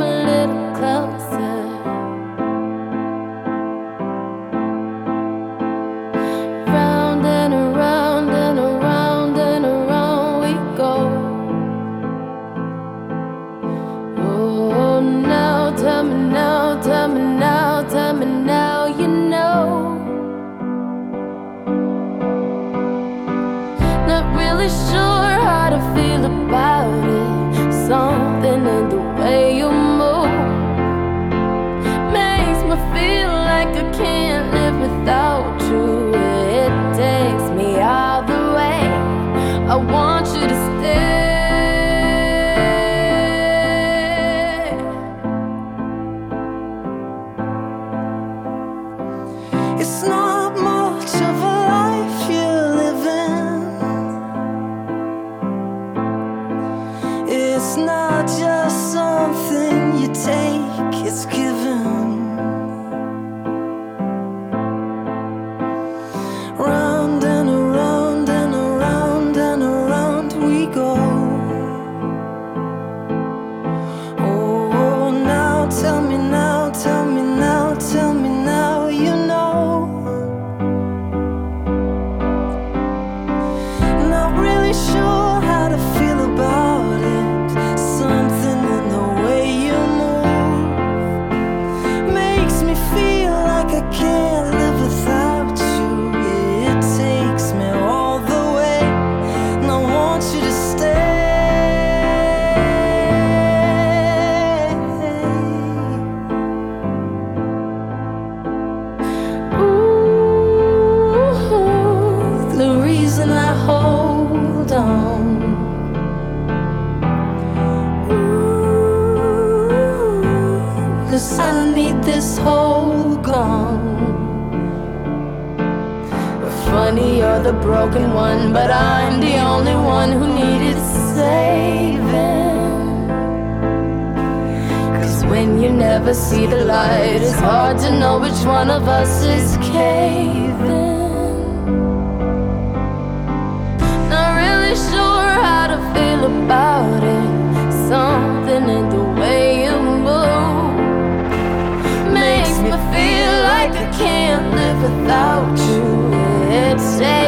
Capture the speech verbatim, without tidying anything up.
a little closer. Round and around and around and around we go. Oh, now tell me now, tell me now, tell me now, you know. Not really sure how to feel about it. Something in the way you move makes me feel like I can't live without you. It takes me all the way. I want you to stay. It's not much of a life you're living. It's not just something you take, it's given. Round and around and around and around we go. Oh, now tell me now, tell me now, tell me now, you know. Not really sure how to feel about it. Something in the way you move makes me feel like I can't live without you. It takes me all the way, and I want you to stay. Ooh, the reason I hold on. Ooh, 'cause I need this hole gone. Funny, you're the broken one, but I'm the only one who needed saving. 'Cause when you never see the light, it's hard to know which one of us is caving. Not really sure how to feel about it. Something in the way you move makes me feel like I can't live without you. It's